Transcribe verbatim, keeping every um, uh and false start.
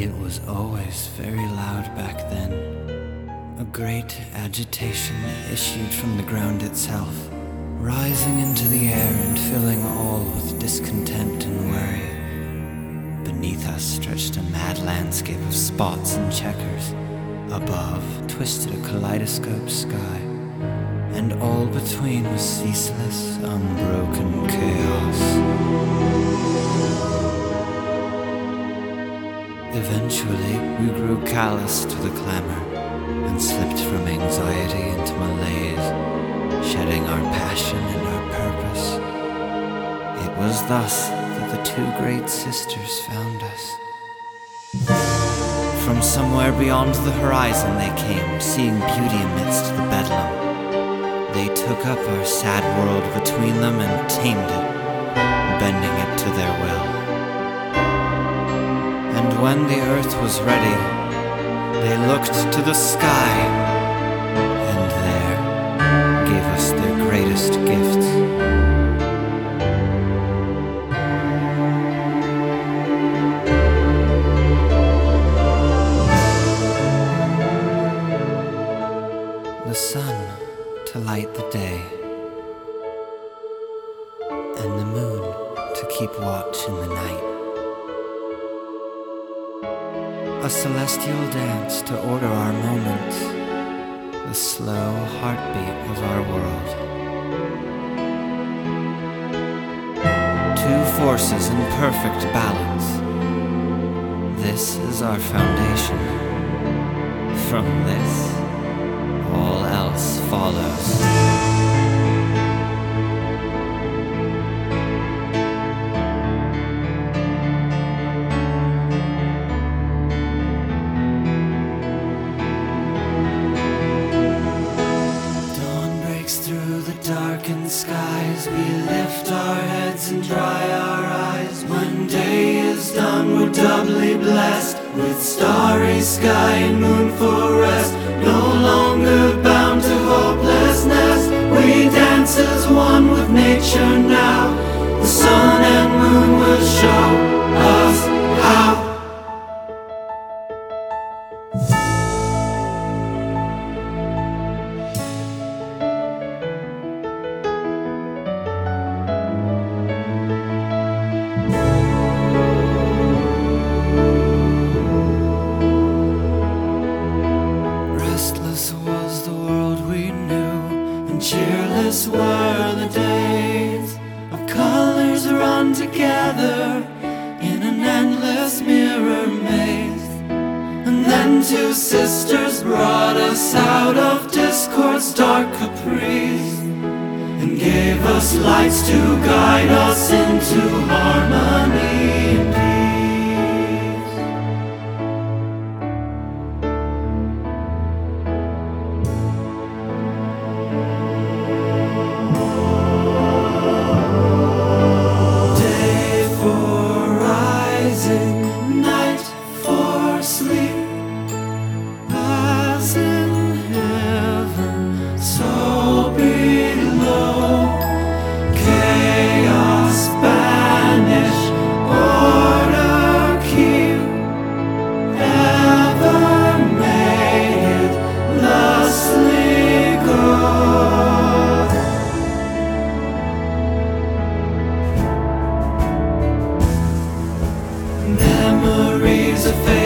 It was always very loud back then. A great agitation issued from the ground itself, rising into the air and filling all with discontent and worry. Beneath us stretched a mad landscape of spots and checkers. Above twisted a kaleidoscope sky, and all between was ceaseless, unbroken chaos. Eventually, we grew callous to the clamor and slipped from anxiety into malaise, shedding our passion and our purpose. It was thus that the two great sisters found us. From somewhere beyond the horizon they came, seeing beauty amidst the bedlam. They took up our sad world between them and tamed it, bending it to their will. And when the earth was ready, they looked to the sky, and there gave us their greatest gifts. The sun to light the day, and the moon to keep watch in the night. A celestial dance to order our moments, the slow heartbeat of our world. Two forces in perfect balance. This is our foundation. From this, all else follows. Darkened skies, we lift our heads and dry our eyes. When day is done, we're doubly blessed, with starry sky and moon for rest. No longer bound to hopelessness, we dance as one with nature now. The sun and moon will show us how. Cheerless were the days of colors run together in an endless mirror maze. And then two sisters brought us out of discord's dark caprice, and gave us lights to guide us into harmony and peace. Night for sleep, as in heaven, so below. Chaos banish, order keep, ever may it thusly go. Memories of fate